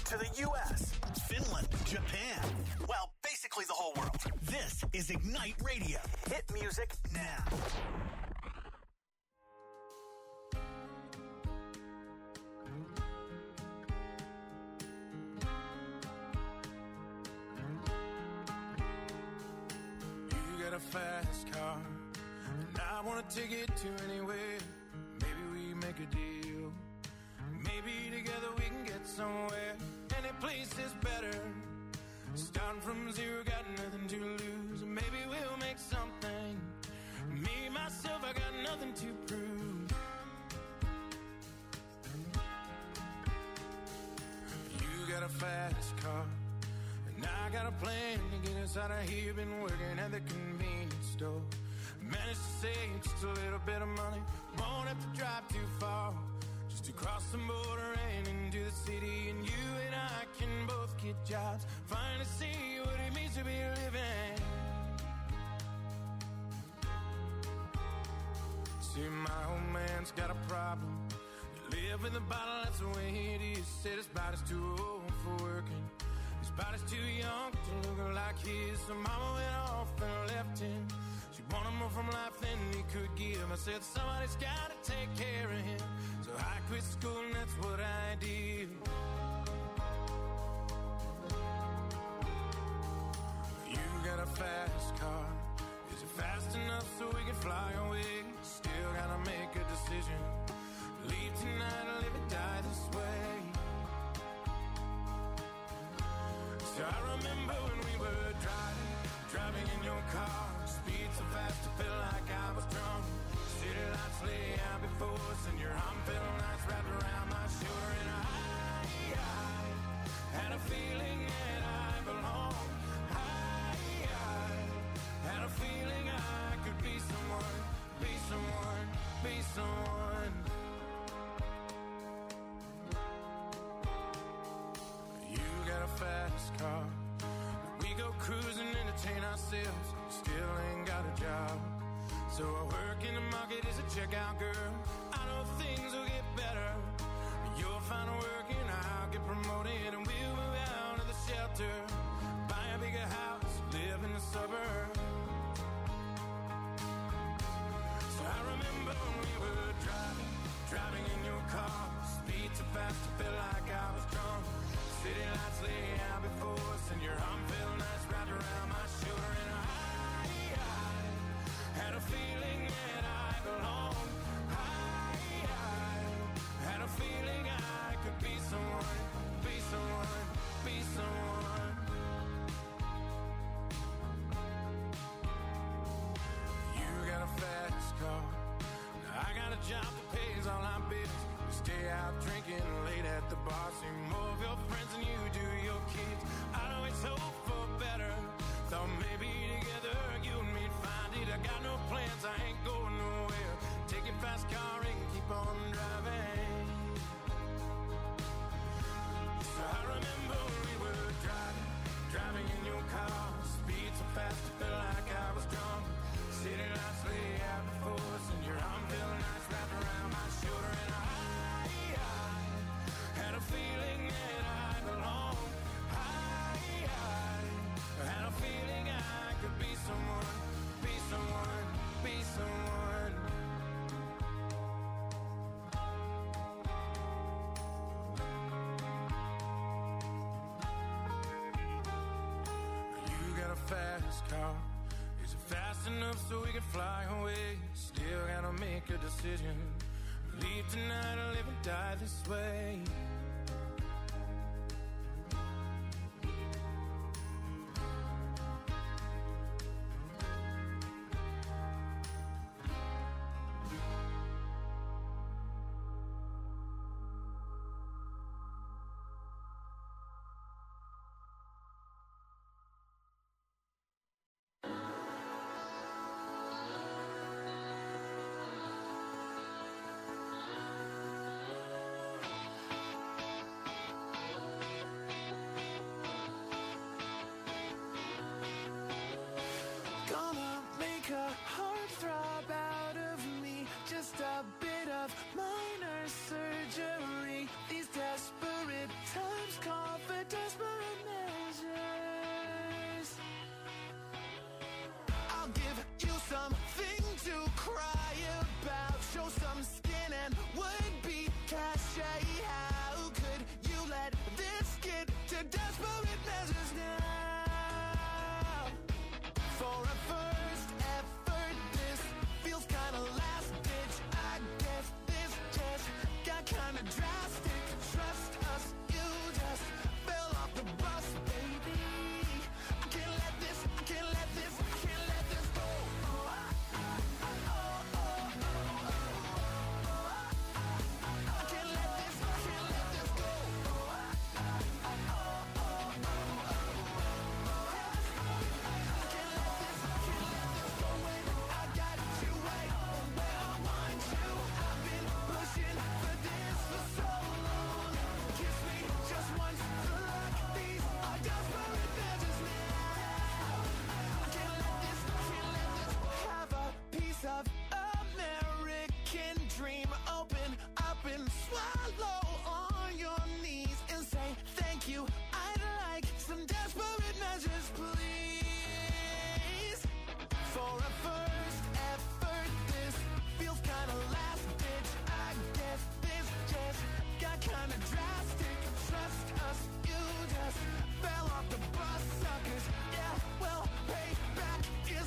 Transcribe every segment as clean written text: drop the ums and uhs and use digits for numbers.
to the U.S., Finland, Japan. Well, basically the whole world. This is Ignite Radio. Hit music now. You got a fast car, and I want to take it to anywhere. Maybe we make a deal. Maybe together we can get somewhere. Any place is better. Starting from zero, got nothing to lose. Maybe we'll make something. Me, myself, I got nothing to prove. You got a fast car, and I got a plan to get us out of here. Been working at the convenience store. Managed to save just a little bit of money. Won't have to drive too far. Just to cross the border and into the city. And you and I can both get jobs. Finally see what it means to be living. See, my old man's got a problem. You live in the bottle, that's the way it is. Said his body's too old for working. His body's too young to look like his. So mama went off and left him. She wanted more from life than he could give. I said somebody's gotta take care of him. So I quit school and that's what I did. You got a fast car. Is it fast enough so we can fly away? Still gotta make a decision. Leave tonight or live or die this way. So I remember when we were driving in your car. Speed so fast I felt like I was drunk. City lights lay out before us, and your arm felt nice wrapped around my shoulder. And I had a feeling that I belonged. I had a feeling I could be someone, be someone, be someone. You got a fast car. We go cruising, entertain ourselves. Still ain't got a job. So I work in the market as a checkout girl. I know things will get better. You'll find work and I'll get promoted. And we'll move out of the shelter. Buy a bigger house, live in the suburbs. So I remember when we were driving in your car. Speed so fast I felt like I was drunk. City lights lay out before us, and your arm felt nice wrapped around my shoulder. And I had a feeling that I belonged. I had a feeling I could be someone, be someone, be someone. You got a fast car. Now I got a job that pays all our bills. We stay out drinking late at the bar. See more of your friends than you do your kids. I know it's hope for better. Thought maybe together you and me'd find it. I got no plans, I ain't going nowhere. Take your fast car and keep on driving. So I remember when we were driving in your car. Speed so fast I felt like I was drunk. City lights lay out before us, and your arm felt nice wrapped around my shoulder. And I had a feeling that I belonged. I had a feeling I could be someone, be someone, be someone. You got a fast car. Is it fast enough so we can fly away? Still gotta make a decision. Leave tonight or live and die this way. to desperate measures now. For a first effort, this feels kinda last ditch. I guess this just got kinda drastic. Trust us, you just fell off the bus, baby. I can't let this go. I can't let this go. Of American dream, open up and swallow on your knees and say thank you. I'd like some desperate measures, please. For a first effort, this feels kinda last ditch. I guess this just got kinda drastic. Trust us, you just fell off the bus, suckers. Yeah, well, payback is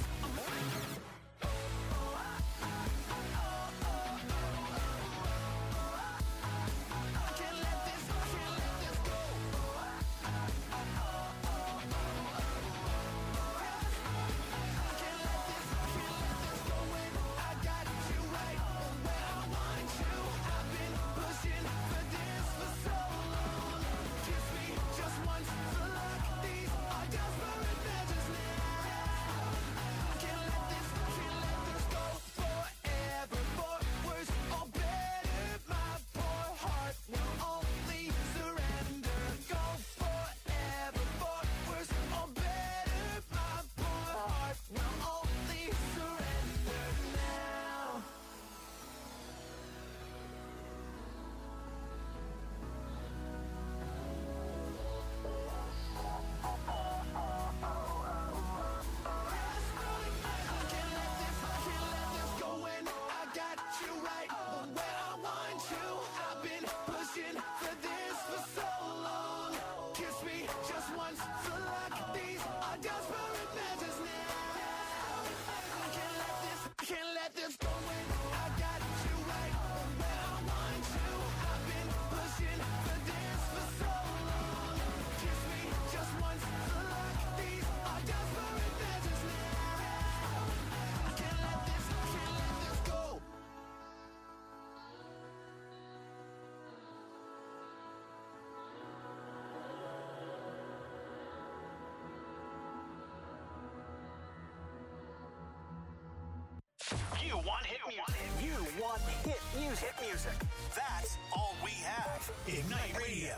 You want hit music. That's all we have. Ignite Radio.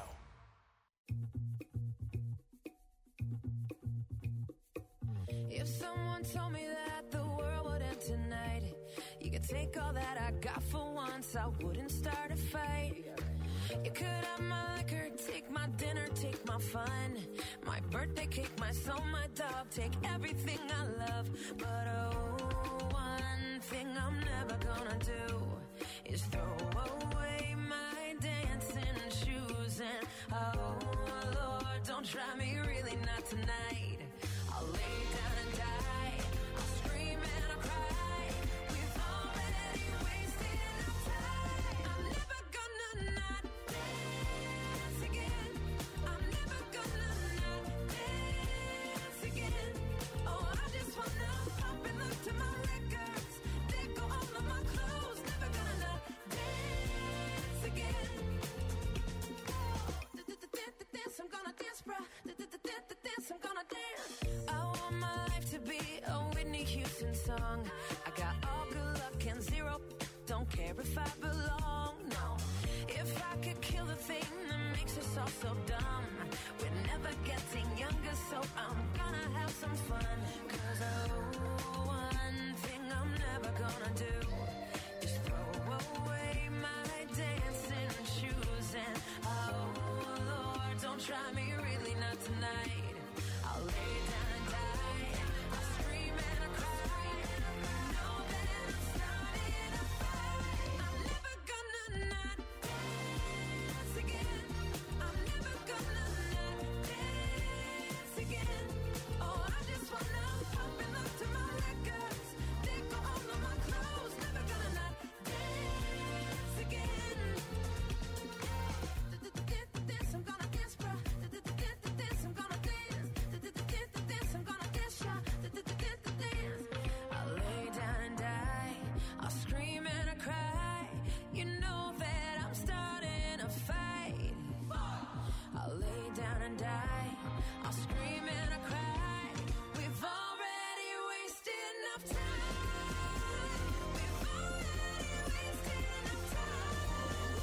If someone told me that the world would end tonight, you could take all that I got for once, I wouldn't start a fight. You could have my liquor, take my dinner, take my fun, my birthday cake, my soul, my dog, take everything I love. But oh, one thing I'm never gonna do is throw away my dancing shoes. And oh Lord, don't try me, really not tonight. I'll lay down and die, I'll scream and I'll cry. We've already wasted enough time. I'm never gonna not dance again. I'm never gonna not dance again. Oh, I just wanna pop and look to my records. They go all of my clothes. Never gonna not dance again. Dance, I'm gonna dance, bruh. Dance, I'm gonna dance. I want my life to be a Whitney Houston song. I got all good luck and zero. Don't care if I belong, no. If I could kill the thing that makes us all so dumb, we're never getting younger, so I'm gonna have some fun. 'Cause oh, one thing I'm never gonna do is throw away my dancing shoes. And oh Lord, don't try me, really not tonight. I'll lay down and die, I'll scream and I'll cry. Know that I'm starting a fight. I'm never gonna not dance again. I'm never gonna not and die. I'll scream and I cry. We've already wasted enough time. We've already wasted enough time.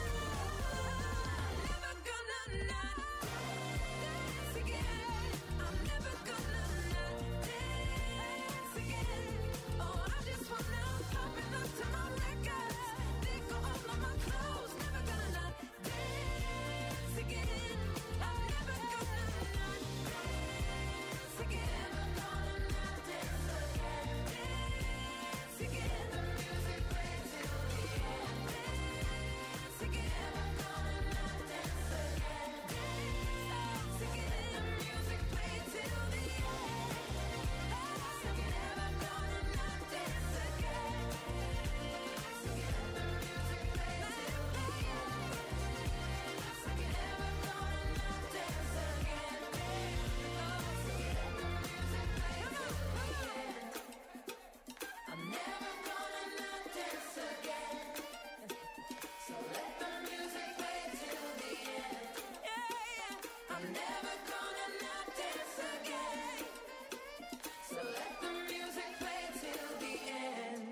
Never gonna not dance again. I'm never gonna not dance again. Oh, I just wanna pop and look to my records. They go all on my clothes. Never gonna not dance again. I'm never gonna not dance again. I'm gonna not dance again. Dance again. The music plays till the end. Dance again. I'm gonna not dance again. Dance again. The music plays till the end. Dance again. I'm gonna not dance again. Dance again. The music plays till the end. Dance again. I'm gonna not dance again. Dance again. The music plays till the end. I'm never gonna not dance again. So let the music play till the end. Yeah. I'm never gonna not dance again. So let the music play till the end.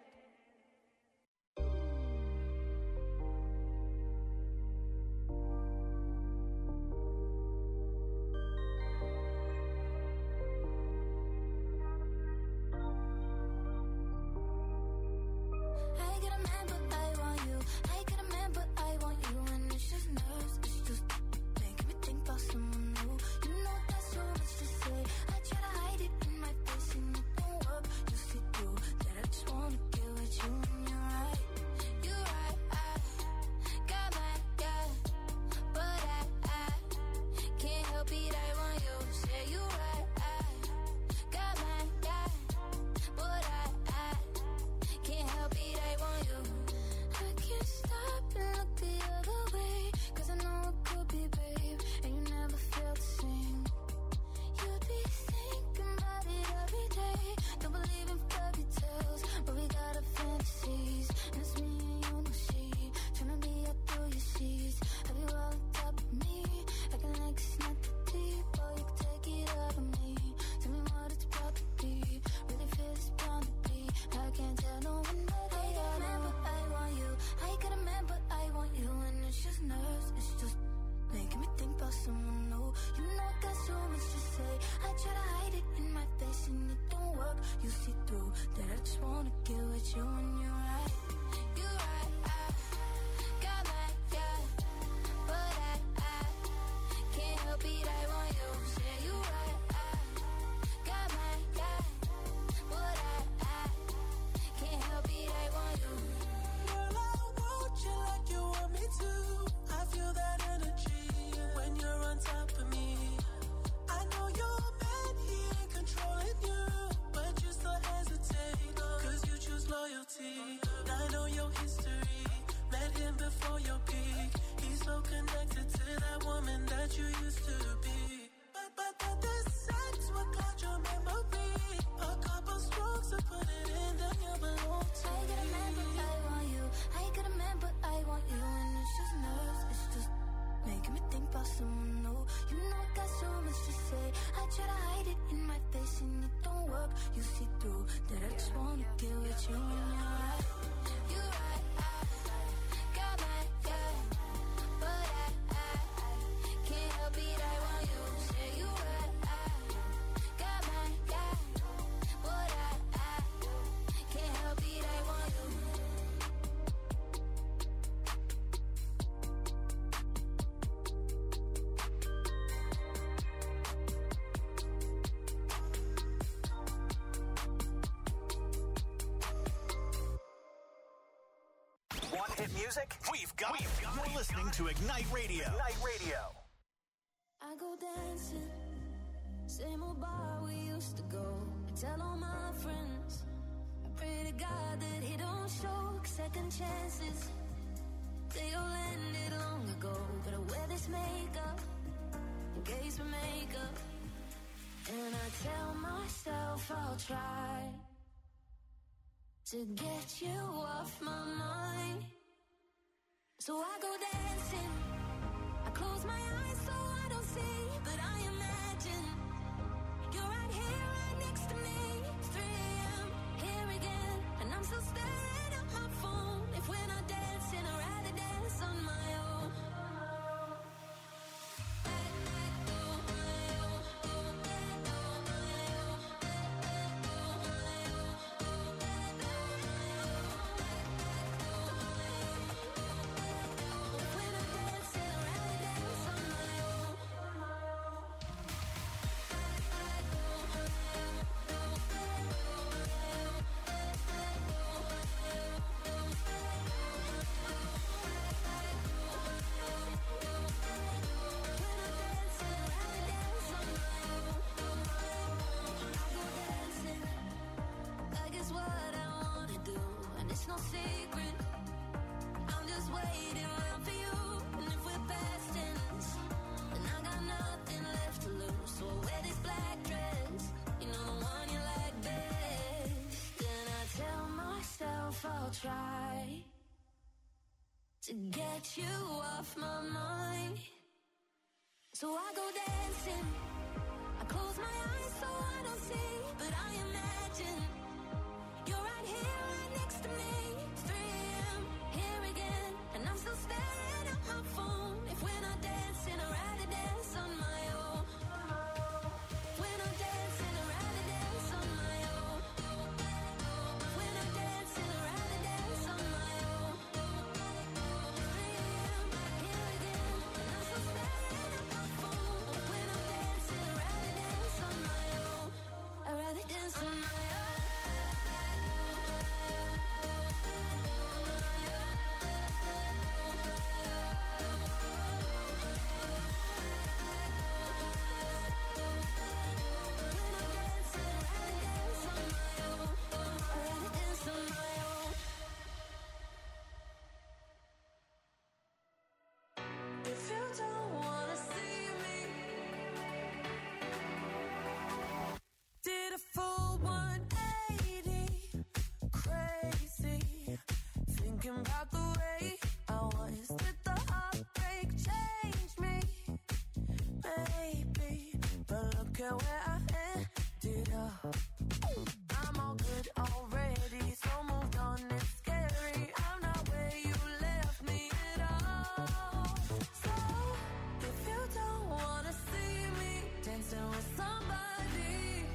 I get a man, but I want you. I get a man, but I want you. And it's just nerves, it's just making me think about someone new. You know that's so much to say. I try to hide it in my face and it don't work. You see through that I just wanna get with you and you're right. You're right, I got my guy, but I can't help it, I want you. Say you're right, I got my guy, but I can't help it, I want you. I can't stop and look the other way, 'cause I know it could be, babe, and you never felt the same. You'd be thinking about it every day. Don't believe in fairy tales, but we got our fantasies. And it's me and you, no she, tryna be up through your sheets. Have you all on top of me, acting like it's not that deep? Oh, you can take it out of me. Tell me what it's about to be. Really feel it's bound to be. I can't tell no one that I got a man, but I want you. I got a man, but I want you. And it's just nerves, it's just making me think about someone new. You know I got so much to say. I try to hide it in my face and it don't work. You see through that I just wanna get with you and you're right. You're right, I got my guy, but I can't help it, I want you. Say you're right, I got my guy, but I can't help it, I want you. Girl, I want you like you want me to. I feel that energy when you're on top of me. I know your man, he ain't controlling you, but you still hesitate, 'cause you choose loyalty. I know your history, met him before your peak. He's so connected to that woman that you used to be. But this sex will cloud your memory. A couple strokes to put it in, then you belong to I got a man, but me. I want you. I got a man, but I want you. And it's just nerves, it's just making me think about someone new. You know I got so much to say. I try to hide it in my face and it don't work. You see through that I just wanna get with you and you're right. You're right, I got my guy, but I can't help it, I want you. Say you're right, I got my guy, but I can't help it, I want you. Want hit music? We've got it. You're listening to Ignite Radio. Ignite Radio. I go dancing, same old bar we used to go. I tell all my friends, I pray to God that he don't show second chances. They all ended long ago, but I wear this makeup in case we make up. And I tell myself I'll try to get you off my mind. So I go dancing, I close my eyes so I don't see get you off my mind. So I go dancing, I close my eyes so I don't see, but I imagine you're right here, right next to me. It's 3 a.m., here again, and I'm still staring at my phone. If we're not dancing, I'd rather dance on my own. If we're not dancing, I'd rather dance on my own. If we're not dancing, I'd rather dance on my own. 3 a.m., here again, and I'm still staring at my phone. If we're not dancing, I'd rather dance on my own. I'd rather dance on my own. If you don't wanna see me, did a full 180, crazy, thinking about the way I was. Did the heartbreak change me? Maybe, but look at where I ended up. I'm all good already, so moved on, it's scary. I'm not where you left me at all. So, if you don't wanna see me dancing with somebody,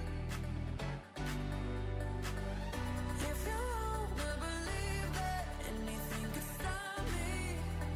if you wanna believe that anything could stop me,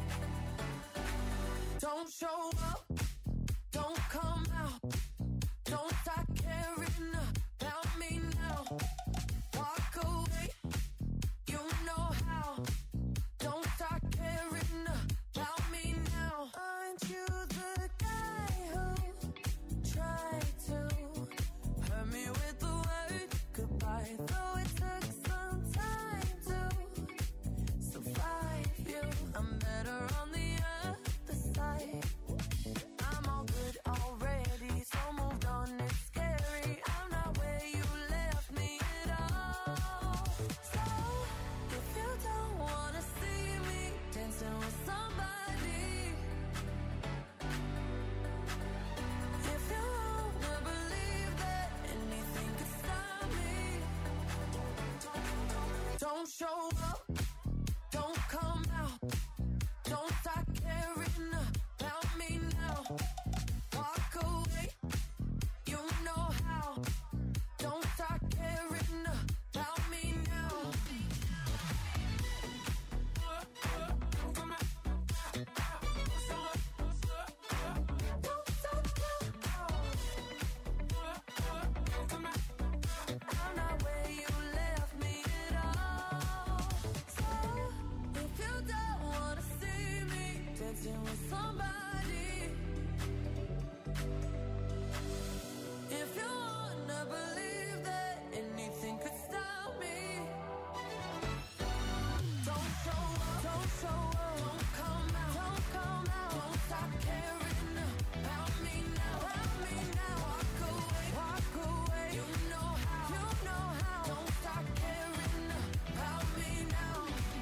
don't show up, don't come out, don't start caring about me now. Walk away, you know how. Don't start caring about me now. Aren't you the guy who tried to hurt me with the word goodbye? Though it took some time to survive you, I'm better on the other side. I'm all good already, so moved on, it's scary. I'm not where you left me at all. So, if you don't wanna see me dancing with somebody, if you wanna believe that anything could stop me, don't show up, don't come out, don't start caring about me now. Walk away, you know how. Don't start caring about me now. I'm not where you left me at all. So, if you don't wanna see me dancing with somebody, if you wanna believe that anything could stop me, don't show up, don't show up, don't come out, don't come out, don't stop caring about me now, walk away, you know how, don't stop caring about me now.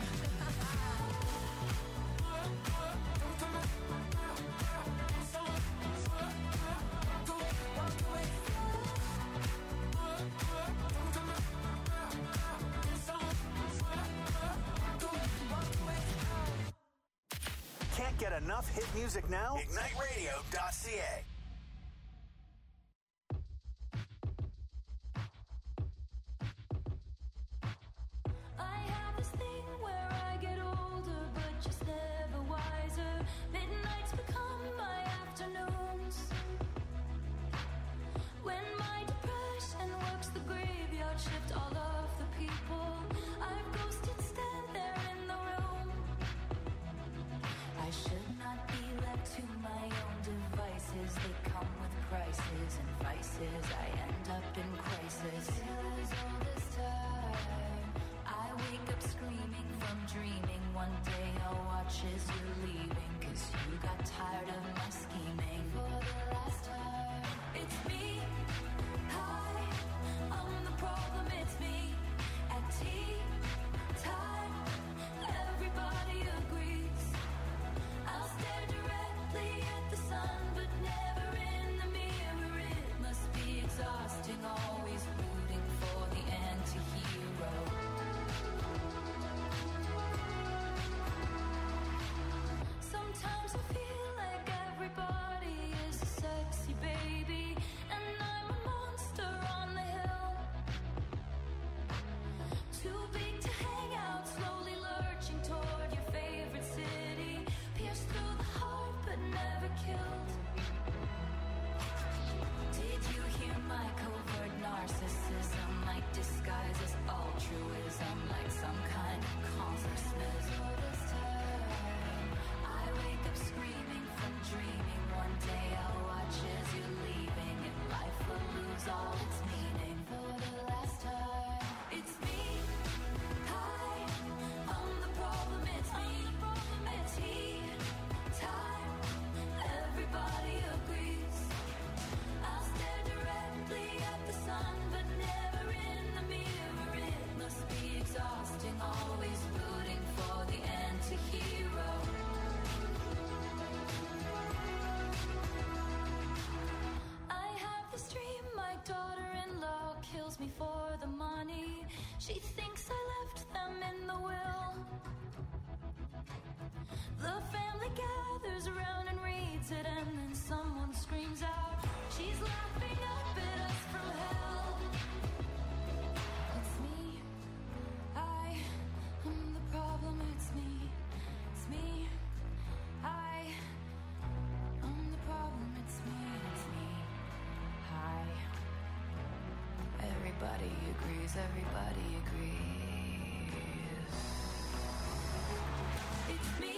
Can't get enough hit music now? IgniteRadio.ca. I have this thing where I get older, but just never wiser. Midnights become my afternoons. When my depression works the graveyard shift, all of the people I've ghosted stand there in the room. I should not be left to my own devices. They come with prices and vices. I end up in crisis. Still as all this time, I wake up screaming from dreaming. One day I'll watch as you're leaving, 'cause you got tired of my scheming. For the last time, it's me. Hi, I'm the problem, it's me. At tea time, everybody agrees. me for the money. She thinks I left them in the will. The family gathers around and reads it, and then someone screams out, she's laughing up at us from hell. It's me, I am the problem, it's me, I am the problem, it's me, hi. Everybody agrees, everybody agrees. It's me.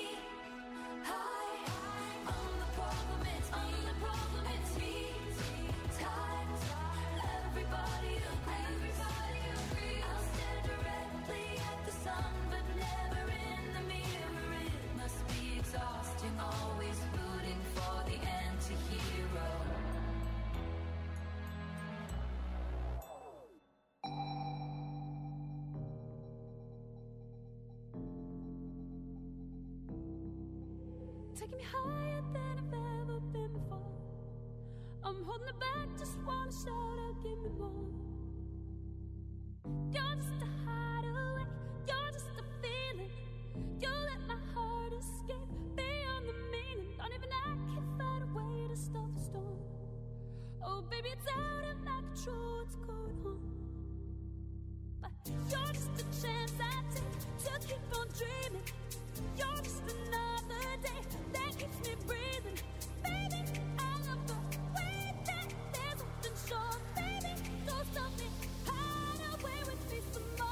Always rooting for the anti-hero. Taking me higher than I've ever been before. I'm holding it back, just wanna shout out, give me more. You're just a hideaway, you're just a feeling. You let my heart escape. Don't even I can find a way to stop the storm. Oh, baby, it's out of my control what's going on. But you're just a chance I take to keep on dreaming. You're just another day that keeps me breathing. Baby, I love the way that there's something sure. Baby, don't stop me, hide away with me some more.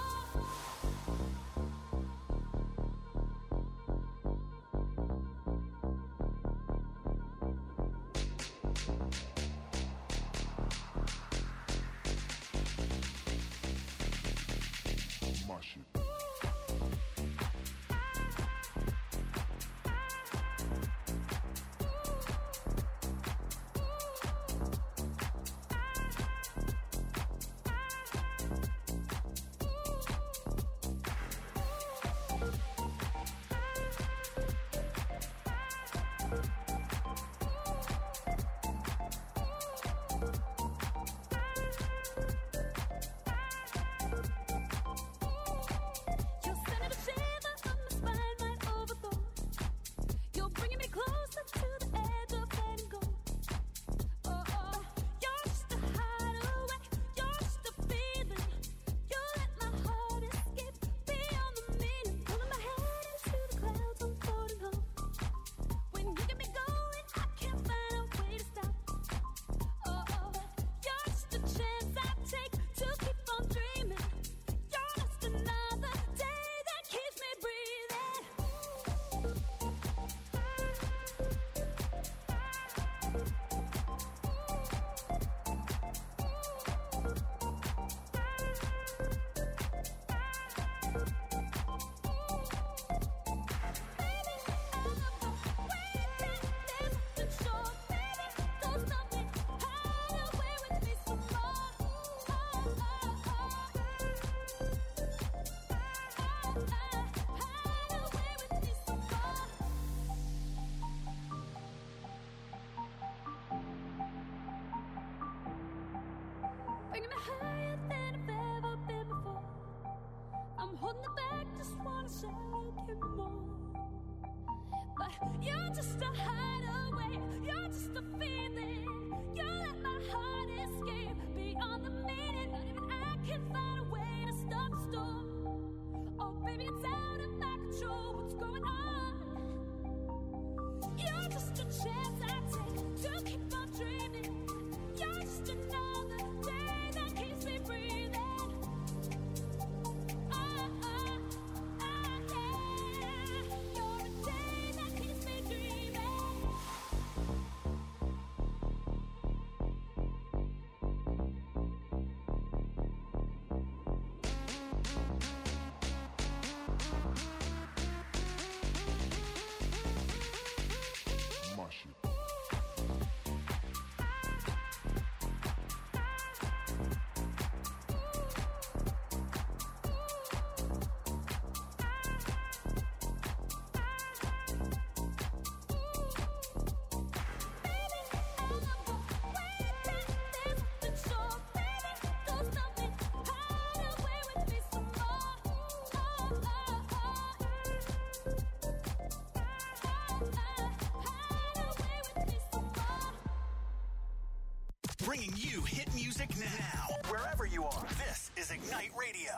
bringing you hit music now. Wherever you are, this is Ignite Radio.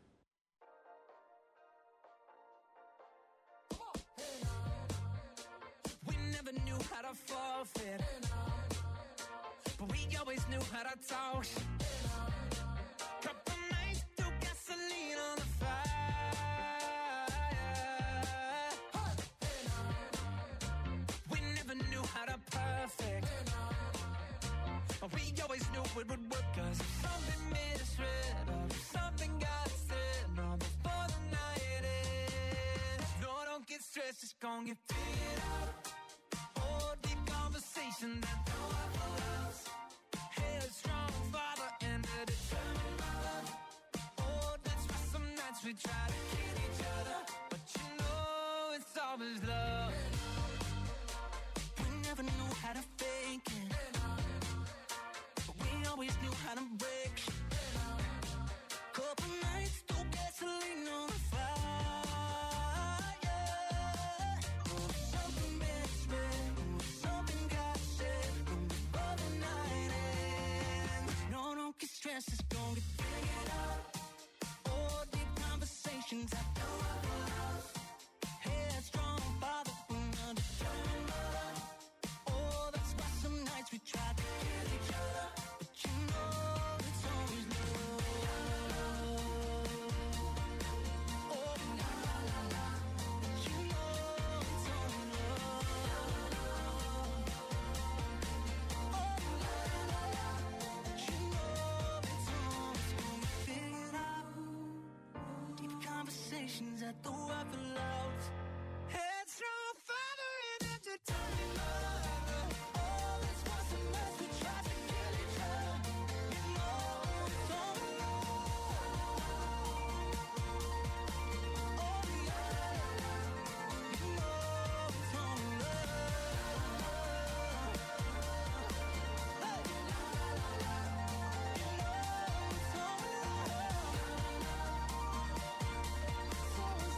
We never knew how to forfeit, but we always knew how to talk. Couple nights threw gasoline on the fire. We never knew how to perfect, but we always knew it would work. 'Cause if something made us red, or if something got us in, no, before the night ends. No, don't get stressed, it's gonna get figured out. Oh, deep conversation that don't have no else. Headstrong father and a determined mother. Oh, that's why some nights we try to kill each other, but you know it's always love. We never knew how to fake it, but we always knew how to break. Couple nights threw gasoline on the fire. Oh, something best red, something got said before the night ends. No, don't get stressed, it's gonna get figured out. Oh, deep conversations I don't have enough. Headstrong father and a determined mother. Oh, that's why some nights we try to kill each other, but you know it's always love. Oh, la la la la, but you know it's always love. Oh, la la la la, but you know it's always gonna be figured out. Deep conversations that the weapon loves. Headstrong father and a determined mother. Oh, that's why some nights we try to kill each other. You know it's always love. Oh, la la la, you know it's always love. Hey, la la la la, you know it's always love. It's always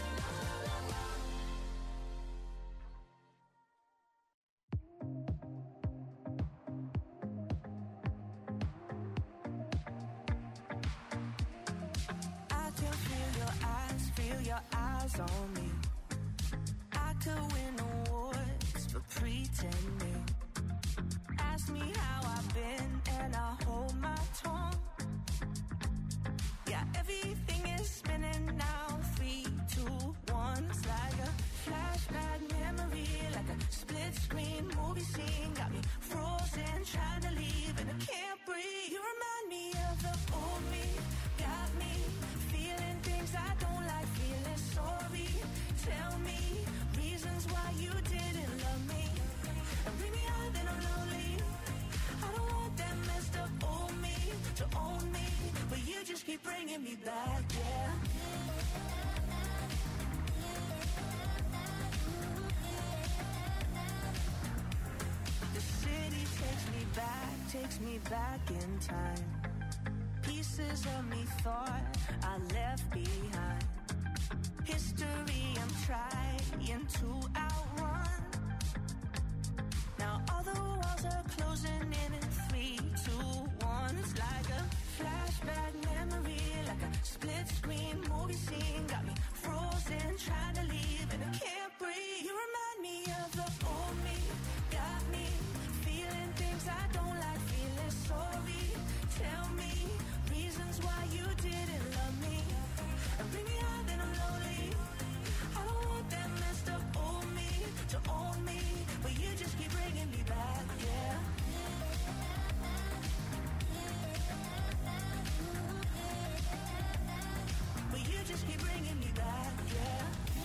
I can feel your eyes on me. I could win awards for pretending. Ask me how I've been and I hold my tongue. Yeah, everything is spinning now. 3, 2, 1. It's like a flashback memory, like a split screen movie scene. Got me frozen, trying to leave and I can't breathe. You remind me of the old me. Got me feeling things I don't like, feeling sorry. Tell me reasons why you didn't love me. And bring me out, then I'm lonely. I don't want that messed up old me to own me, but you just keep bringing me back, yeah. The city takes me back in time. Pieces of me thought I left behind. History I'm trying to outrun. Now all the walls are closing in 3, 2, 1. It's like a flashback memory, like a split screen movie scene. Got me frozen, trying to leave and I can't breathe. You remind me of the old me. Got me feeling things I don't like, feeling sorry. Tell me reasons why you didn't love me. And bring me out, then I'm lonely. I don't want that messed up old me to own me, but you just keep bringing me back, yeah. But you just keep bringing me back, yeah.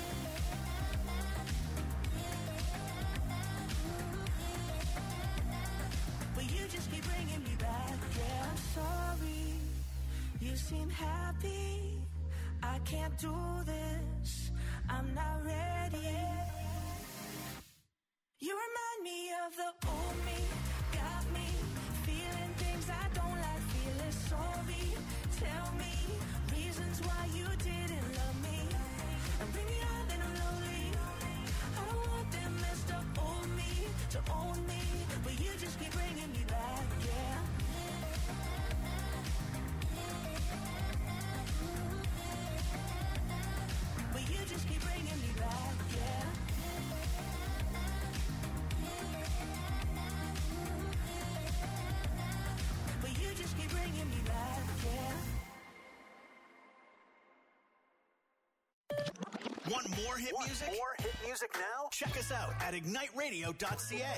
But you just keep bringing me back, yeah. I'm sorry, you seem happy. I can't do this, I'm not ready. You remind me of the old me. Got me feeling things I don't like, feeling sorry. Tell me reasons why you didn't love me. And bring me out, then I'm lonely. I don't want that messed up old me to own me, but you just keep bringing me back, yeah. hit music? More hit music now? Check us out at igniteradio.ca.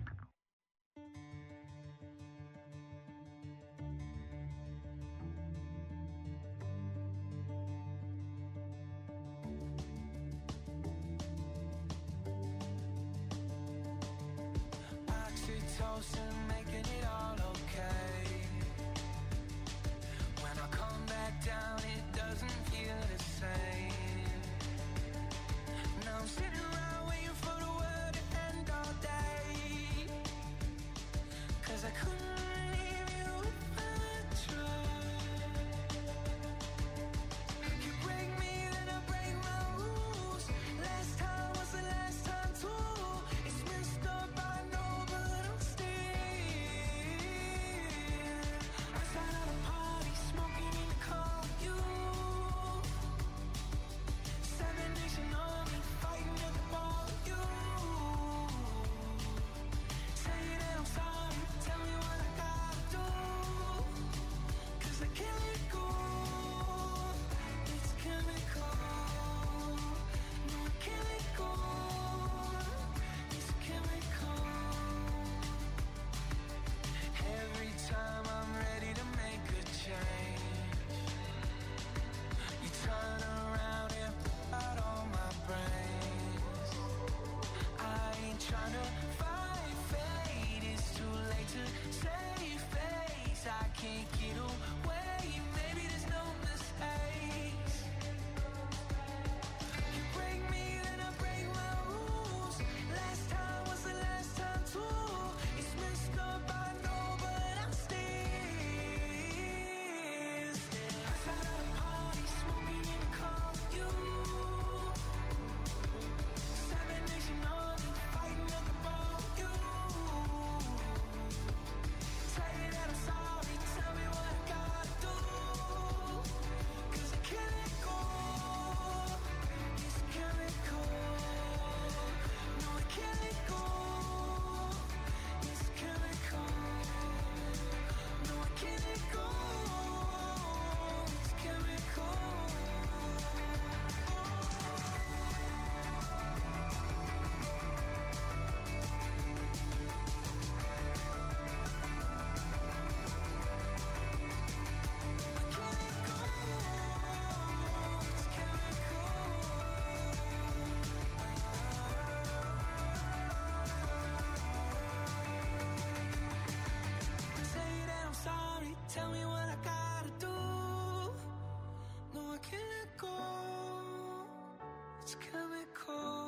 Oxytocin, making it all okay. When I come back down, it doesn't feel the same. Now I'm sitting around waiting for the world to end all day. 'Cause I couldn't leave you if I tried. You break me, then I break my rules. Last time was the last time too. It's messed up, I know, but I'm still outside of the party, smoking in the car with you. 7 Nation Army, fighting at the bar with you. Say that I'm sorry, tell me what I gotta do. 'Cause I can't let go. It's chemical. No, I can't let go. It's chemical. Every time I'm ready to make a change, you turn around and put out all my brains. I ain't trying to fight fate. It's too late to save face. I can't get away. Maybe there's no mistakes. You break me, then I break my rules. Last time was the last time too. It's messed up, I know, but I'm still outside of the party, smoking in the car with you. 7 Nation Army, fighting at the bar with you. Say that I'm sorry, tell me what I gotta do. 'Cause I can't let go. It's chemical. No, I can't let go. It's chemical. No, I can't let go. It's chemical. Say that I'm sorry, tell me what I gotta do. No, I can't let go. It's chemical.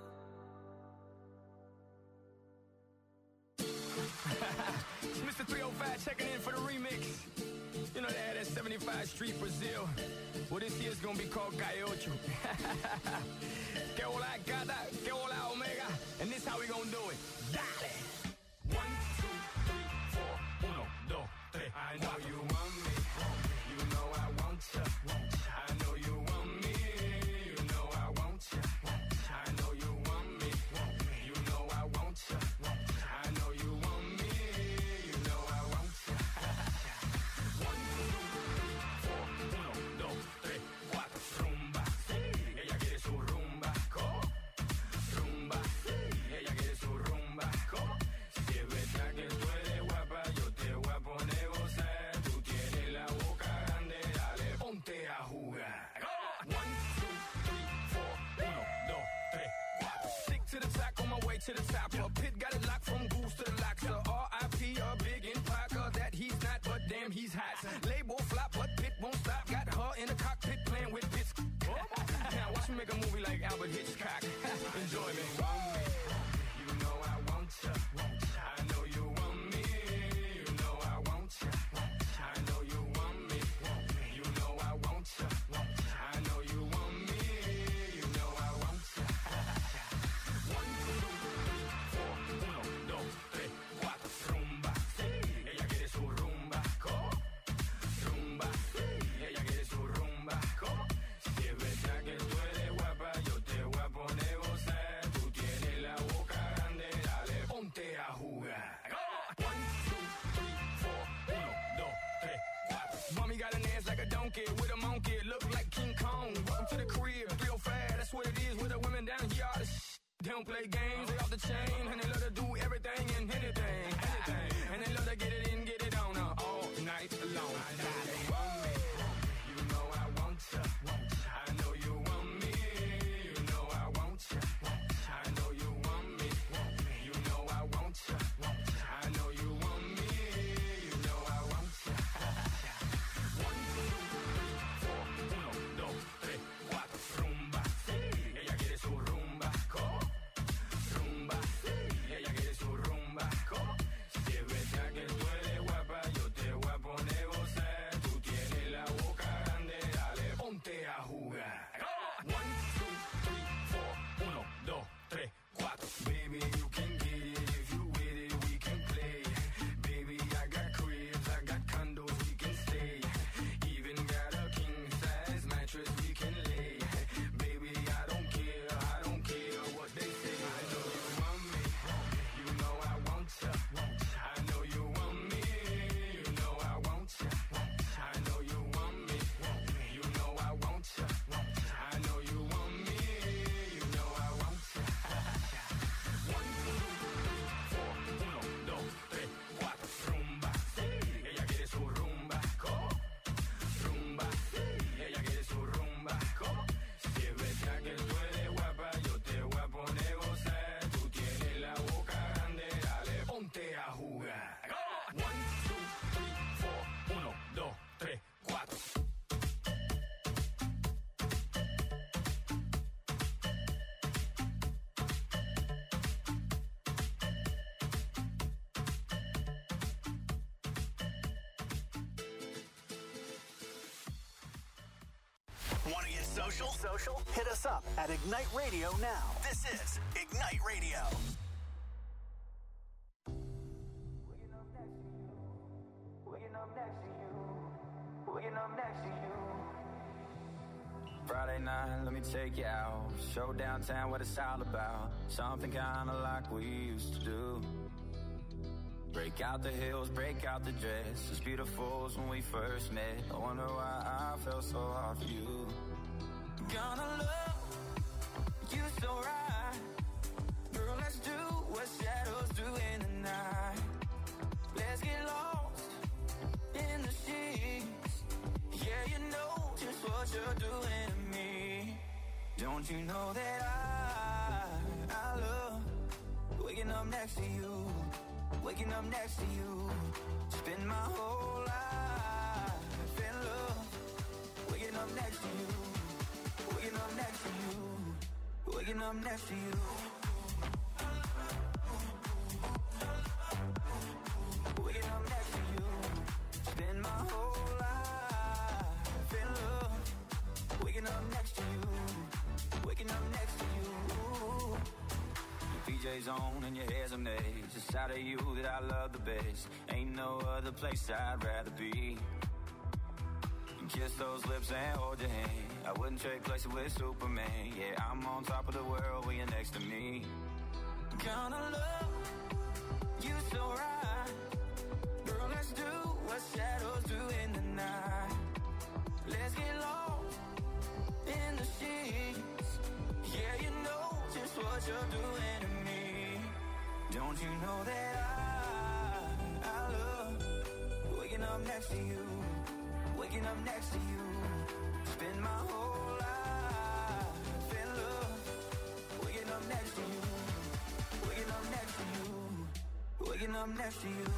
It's Mr. 305 checking in for the remix. You know, they had that 75 Street Brazil. Well, this year's gonna be called Gaiocho. Que hola gata, que hola omega. And this how we gonna do it. Dale! 1, 2, 3, 4. 1, 2, 3. I know you want me. You know I want you. I know you want me. You know I want you. I know you want me. You know I want you. I know you want me. You know I want you. 1, 2, 3, 4. 1, 2, 3, 4. Rumba. Ella quiere su rumba. Rumba. Ella quiere su rumba. Si es verdad que tú eres guapa, yo te voy a poner gozar. Tú tienes la boca grande, dale, ponte a jugar. 1, 2, 3, 4. 1, 2, 3, 4. Stick to the top, on my way to the top. A pit got it locked from goose to the lobster. R.I.P. a big in Parker that he's not, but damn he's hot. Label flop, but Pit won't stop. Got her in the cockpit playing with bits. Now watch me make a movie like Albert Hitchcock. Enjoy me. You know I want you. I know you want me. You know I want you. I know you want me. You know I want you. I know you want me. You know I want you. 1, 2, 3, 4. 1, 2, 3, 4. Rumba. Ella quiere su rumba. Rumba. Ella quiere su rumba. Si es verdad que tú eres guapa, yo te voy a poner gozar. Tú tienes don't play games, they off the chain, and they love to do everything and anything. And they love to get it in, get it on all night long. You want me, you know I want you. I know you want me, you know I want you. I know you want me, you know I want you. I know you want me, you know I want you. 1, 2, 3, 4, 1, 2, 3, 4, rumba. Ella quiere su rumba, rumba. Ella quiere su rumba, si es verdad que tú eres guapa, yo te voy a poner gozar. Tú tienes la boca grande, dale, ponte a jugar. 1, 2, 3, 4, 1, 2, 3, 4. Baby, you can get it if you with it, we can play. Baby, I got cribs, I got condos, we can stay. Even got a king size mattress we can lay. Baby, I don't care what they say. I know you want me, you know I want you. I know you want me, you know I want you. I know you want me, you know I want you. I know you want me, you know I want you. 1, 2, 3, 4, rumba. Ella quiere su rumba, rumba. Ella quiere su rumba, si es verdad que tú eres guapa, yo te voy a poner gozar. Tú tienes la boca grande, dale, ponte a jugar. 1, 2, 3, 4, 1, 2, 3, 4. Want to get social? Hit us up at Ignite Radio now. This is Ignite Radio. Friday night, let me take you out. Show downtown what it's all about. Something kinda like we used to do. Break out the heels, break out the dress. As beautiful as when we first met. I wonder why I felt so hard for you. Gonna love you so right. Girl, let's do what shadows do in the night. Let's get lost in the sheets. Yeah, you know just what you're doing to me. Don't you know that I love waking up next to you, waking up next to you. Spend my whole life in love, waking up next to you, waking up next to you, waking up next to you. Waking up next to you, spend my whole life in love. Waking up next to you, waking up next to you. Your PJs on and your hair's a maze. It's out of you that I love the best. Ain't no other place I'd rather be. Kiss those lips and hold your hand. I wouldn't trade places with Superman. Yeah, I'm on top of the world when you're next to me. Gonna love you so right. Girl, let's do what shadows do in the night. Let's get lost in the sheets. Yeah, you know just what you're doing to me. Don't you know that I love waking up next to you, waking up next to you. Spend my whole life in love, waking up next to you, waking up next to you, waking up next to you.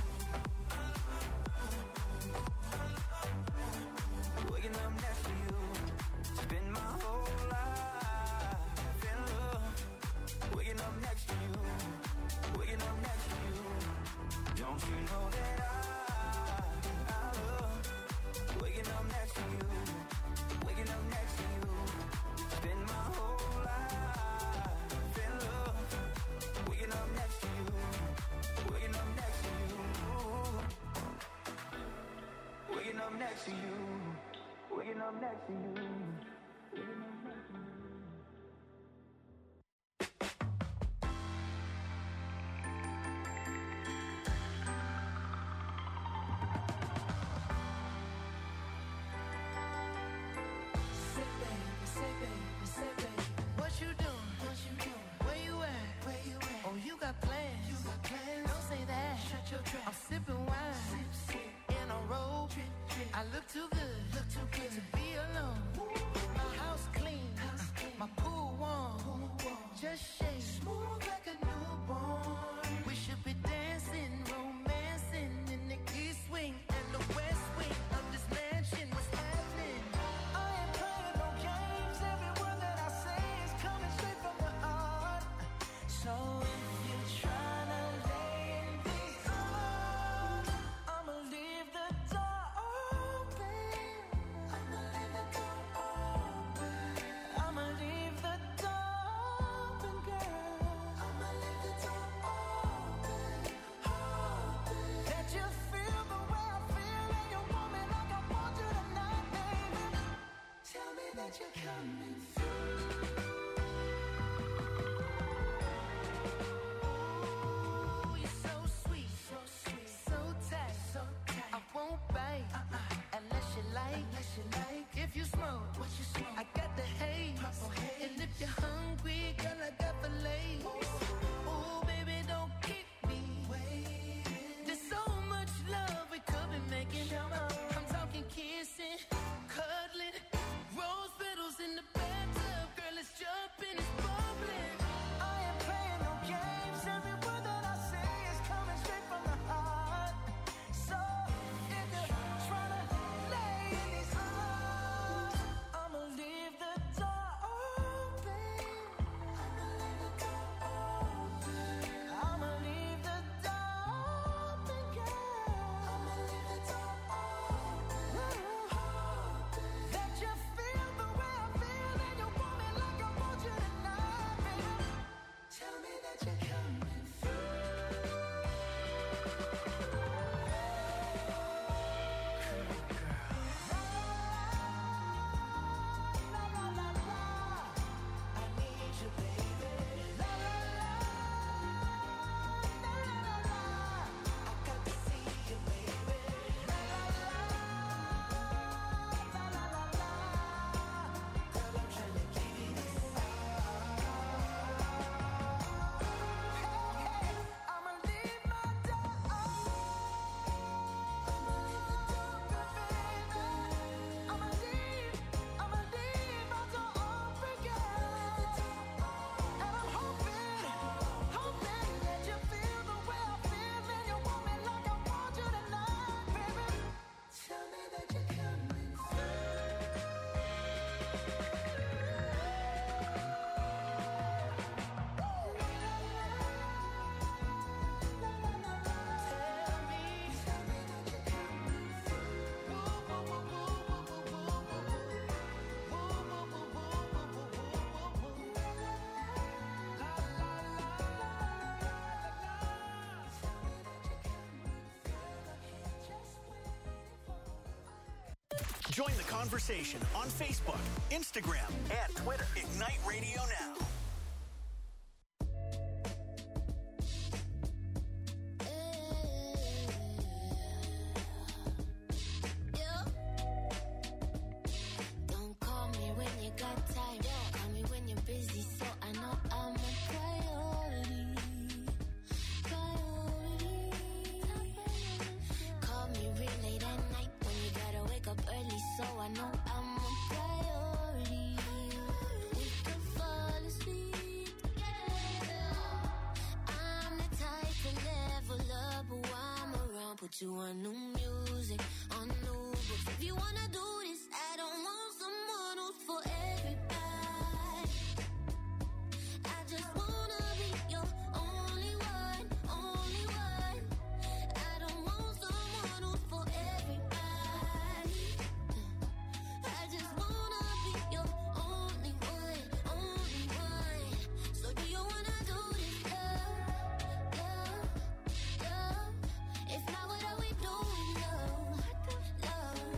Waking up next to you, spend my whole life in love, waking up next to you, waking up next to you. Don't you know that I love waking up next to you, waking up next to you. Spend my whole life in love, waking up next to you, waking up next to you, waking up next to you, waking up next to you, waking up next to you. Say baby, what you doing? Where you Join the conversation on Facebook, Instagram, and Twitter. Ignite Radio Now. Don't call me when you got time. Call me when you're busy, so I know I'm a priority. Call me real late at night when you gotta wake up early, so I know I'm a priority. We can fall asleep together. I'm the type to level up while I'm around. Put you on new music, on new books. If you wanna do this, I don't want someone who's for everybody. I just wanna be your only one, only one. I don't want someone who's for everybody. I just wanna be your only one, only one. So do you wanna do this, love, love, love? If not, what are we doing, love, love,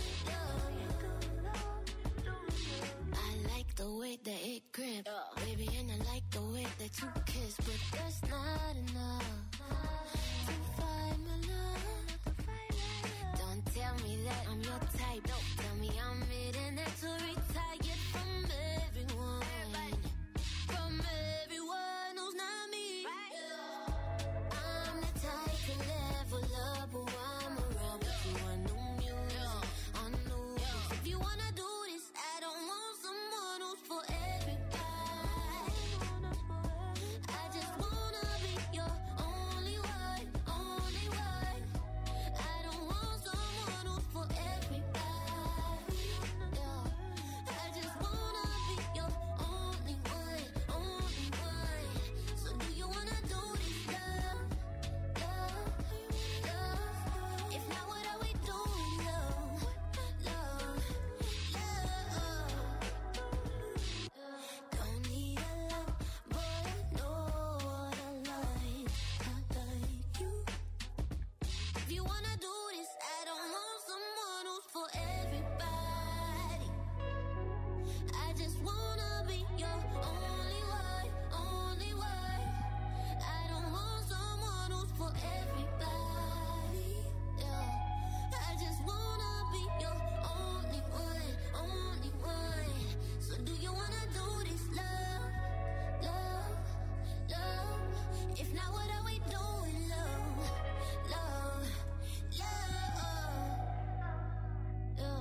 love? I like the way that it grip, baby, and I like the way that you kiss, but that's not enough to find my love. Don't tell me that I'm your type. Don't tell me I'm it to retired from everyone, from everyone who's not me. I'm the type to level up while I'm around. Put you on new music, on new books. If you wanna do this, I don't want someone who's for everybody. I just wanna be your only one, only one. I don't want someone who's for everybody. I just wanna be your only one, only one. So do you wanna do this, love, love, love? If not, what are we doing, love, love, love? Don't need a lot, but I know what I like you. If you wanna do this, I don't want someone who's for everybody. I just wanna be your only one, only one. I don't want someone who's for everybody. Yeah. I just wanna be your only one, only one. So do you wanna do this, love, love, love? If not, what are we doing, love, love, love? Yeah.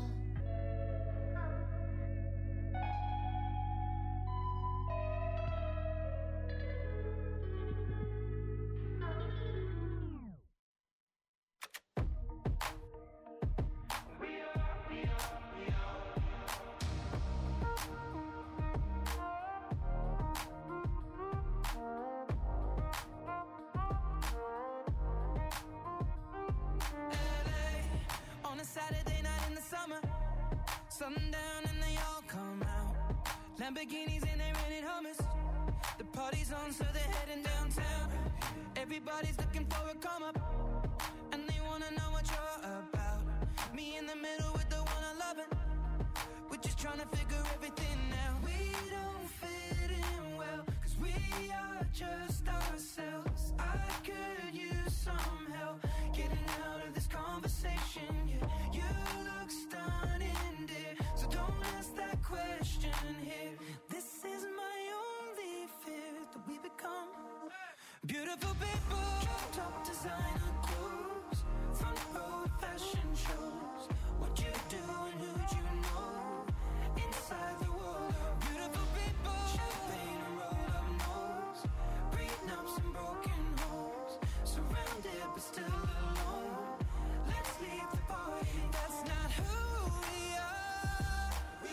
LA on a Saturday night in the summer. Sundown and they all come out. Lamborghinis and they rented Hummers. The party's on, so they're heading downtown. Everybody's looking for a come up, and they wanna know what you're about. Me in the middle with the one I love it. We're just trying to figure everything out. We don't fit in well, 'cause we are just ourselves. I could use some help getting out of this conversation. Yeah, you look stunning, dear, so don't ask that question here. This is my only fear, that we become beautiful people. Top designer clothes, front row fashion shows. What you do and who'd you know? Inside the world of beautiful people. Champagne and roll up nose, prenups and broken homes. Surrounded but still alone. Let's leave the party. That's not who we are. We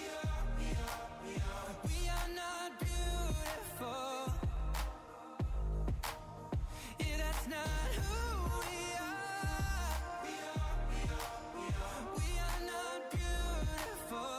are not beautiful. Yeah, that's not who we are. We are not beautiful.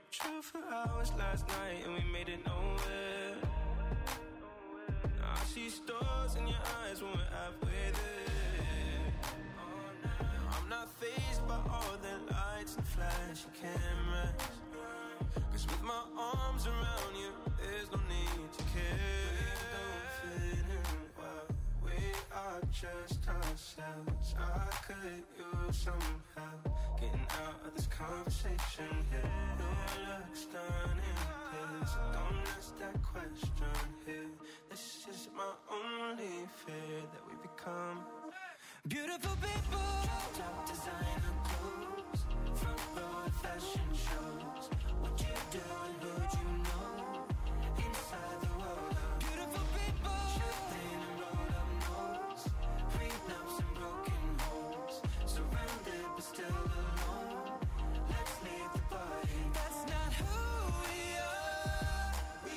Drove for hours last night and we made it nowhere. Now I see stars in your eyes when we're halfway there. I'm not fazed by all the lights and flashy cameras, 'cause with my arms around you, there's no need to care. We don't fit in well, we are just ourselves. I could use some help getting out of this conversation here. Your looks stunning, please don't ask that question here. This is my only fear, that we become beautiful people. Top designer clothes, front row fashion shows. What you do and who'd you know? Inside the world of beautiful people. Champagne and rolled up nose, prenups and broken homes. Surrounded but still alone. Let's leave the party. That's not who we are. We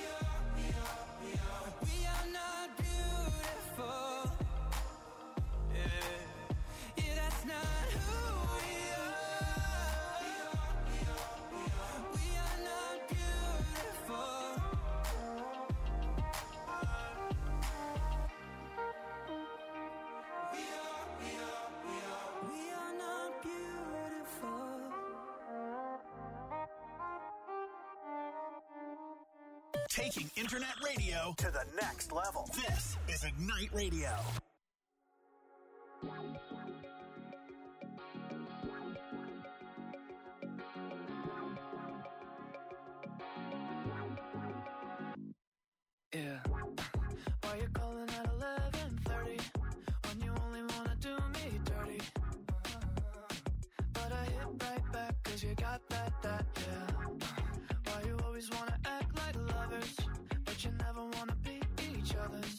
are not beautiful. Yeah, that's not who we are. We are not beautiful. We are not beautiful. Taking internet radio to the next level. This is Ignite Radio. Yeah. Why you calling at 11:30 when you only wanna do me dirty? But I hit right back 'cause you got that, yeah. Why you always wanna act like lovers, but you never wanna be each other's?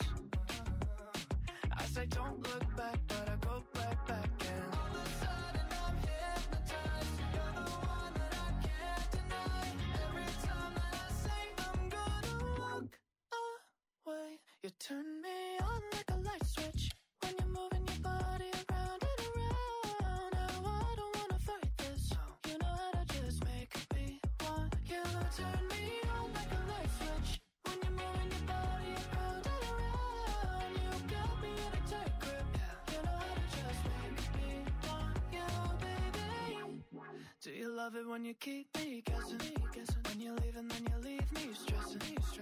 I say don't look back, but I go right back and all of a sudden I'm hypnotized. You're the one that I can't deny. Every time that I say I'm gonna walk away, you turn me on like a light switch when you're moving your body around and around. Now I don't wanna fight this. You know how to just make me want you. Turn me on like a light switch when you're moving your body around and around. You got me in a tight grip. You know how to just make me want you, baby. Do you love it when you keep me guessing? When you leave and then you leave me stressing.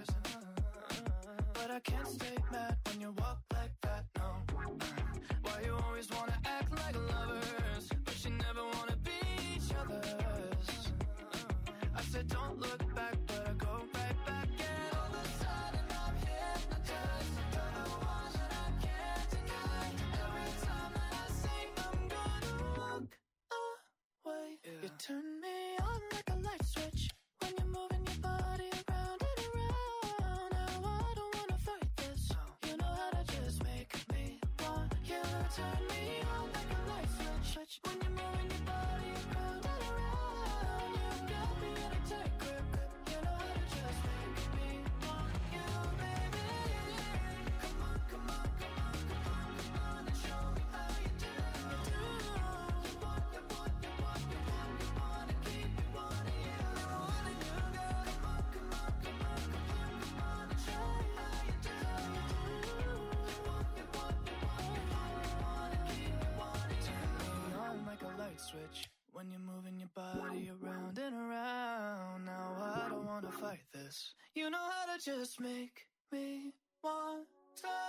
But I can't stay mad when you walk like that, no. Why you always wanna act like lovers, but you never wanna be each other's? I said don't look back, but I go right back and all of a sudden I'm hypnotized. You're the one that I can't deny. Every time that I say I'm gonna walk away, you turn me on like a light switch when you're moving your body around and around. Now I don't wanna fight this. You know how to just make me want you. Turn me on like a light switch when you're moving your body around and around. You got me in a tight grip. You know how to just make me want you, baby. Come on, come on, come on, come on, come on and show me how you do. You want, you want, you want, you want, you want to keep me wanting you. Wanting you, girl. Come on, come on, come on, come on, come on and show me how you do. You want, you want, you want, you want, you want to keep me wanting you. Turn me on like a light switch when you're moving your body around and around. Now I don't wanna fight this. You know how to just make me want to